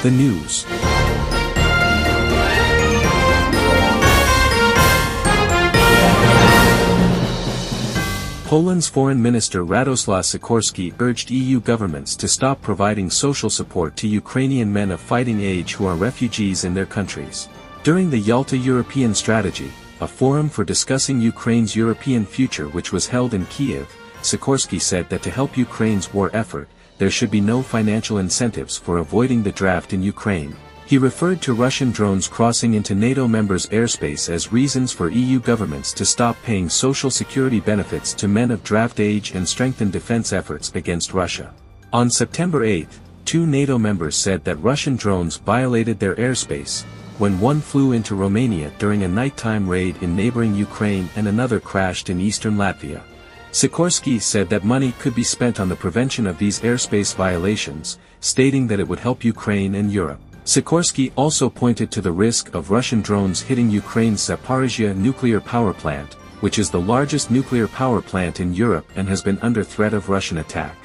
The news. Poland's Foreign Minister Radosław Sikorski urged EU governments to stop providing social support to Ukrainian men of fighting age who are refugees in their countries. During the Yalta European Strategy, a forum for discussing Ukraine's European future which was held in Kyiv, Sikorski said that to help Ukraine's war effort, there should be no financial incentives for avoiding the draft in Ukraine. He referred to Russian drones crossing into NATO members' airspace as reasons for EU governments to stop paying social security benefits to men of draft age and strengthen defense efforts against Russia. On September 8, 2 NATO members said that Russian drones violated their airspace, when one flew into Romania during a nighttime raid in neighboring Ukraine and another crashed in eastern Latvia. Sikorski said that money could be spent on the prevention of these airspace violations, stating that it would help Ukraine and Europe. Sikorski also pointed to the risk of Russian drones hitting Ukraine's Zaporizhzhia nuclear power plant, which is the largest nuclear power plant in Europe and has been under threat of Russian attack.